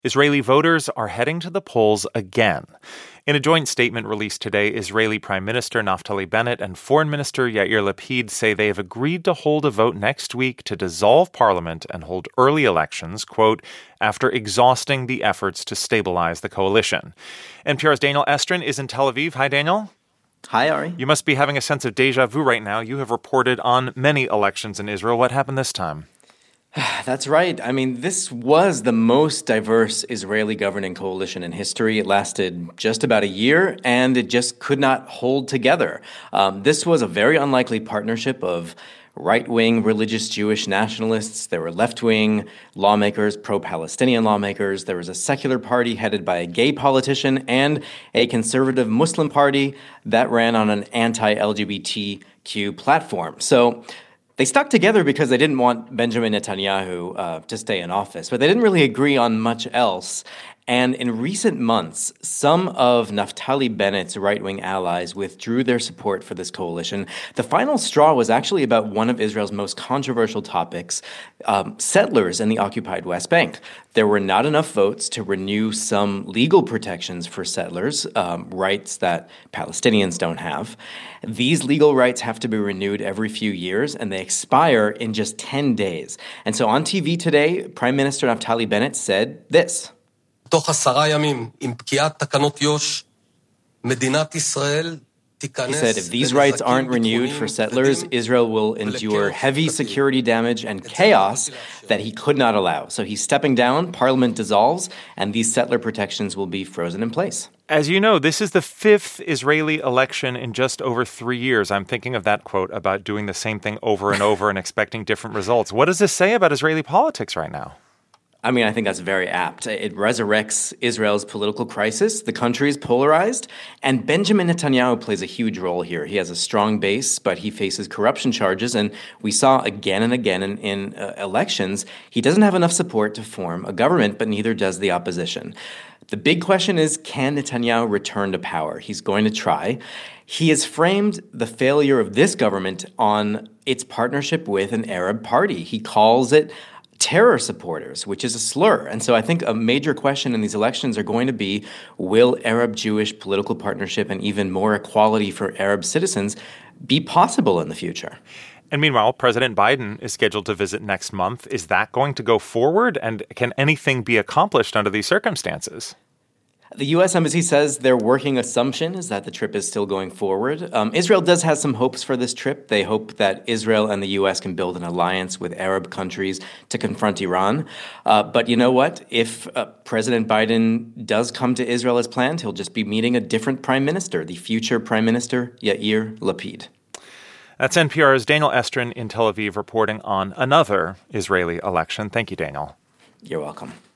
Israeli voters are heading to the polls again. In a joint statement released today, Israeli Prime Minister Naftali Bennett and Foreign Minister Yair Lapid say they have agreed to hold a vote next week to dissolve parliament and hold early elections, quote, after exhausting the efforts to stabilize the coalition. NPR's Daniel Estrin is in Tel Aviv. Hi, Daniel. Hi, Ari. You must be having a sense of déjà vu right now. You have reported on many elections in Israel. What happened this time? That's right. I mean, this was the most diverse Israeli governing coalition in history. It lasted just about a year, and it just could not hold together. This was a very unlikely partnership of right-wing religious Jewish nationalists. There were left-wing lawmakers, pro-Palestinian lawmakers. There was a secular party headed by a gay politician and a conservative Muslim party that ran on an anti-LGBTQ platform. So they stuck together because they didn't want Benjamin Netanyahu to stay in office, but they didn't really agree on much else. And in recent months, some of Naftali Bennett's right-wing allies withdrew their support for this coalition. The final straw was actually about one of Israel's most controversial topics, settlers in the occupied West Bank. There were not enough votes to renew some legal protections for settlers, rights that Palestinians don't have. These legal rights have to be renewed every few years, and they expire in just 10 days. And so on TV today, Prime Minister Naftali Bennett said this. תוך 10 ימים, עם פקיעת תקנות יו"ש, מדינת ישראל תיכנס... He said if these rights aren't renewed for settlers, Israel will endure heavy security damage and chaos that he could not allow. So he's stepping down, parliament dissolves, and these settler protections will be frozen in place. As you know, this is the fifth Israeli election in just over 3 years. I'm thinking of that quote about doing the same thing over and over and expecting different results. What does this say about Israeli politics right now? I mean, I think that's very apt. It resurrects Israel's political crisis. The country is polarized, and Benjamin Netanyahu plays a huge role here. He has a strong base, but he faces corruption charges, and we saw again and again in elections, he doesn't have enough support to form a government, but neither does the opposition. The big question is, can Netanyahu return to power? He's going to try. He has framed the failure of this government on its partnership with an Arab party. He calls it terror supporters, which is a slur. And so I think a major question in these elections are going to be, will Arab-Jewish political partnership and even more equality for Arab citizens be possible in the future? And meanwhile, President Biden is scheduled to visit next month. Is that going to go forward? And can anything be accomplished under these circumstances? The U.S. Embassy says their working assumption is that the trip is still going forward. Israel does have some hopes for this trip. They hope that Israel and the U.S. can build an alliance with Arab countries to confront Iran. But you know what? If President Biden does come to Israel as planned, he'll just be meeting a different prime minister, the future Prime Minister Yair Lapid. That's NPR's Daniel Estrin in Tel Aviv reporting on another Israeli election. Thank you, Daniel. You're welcome.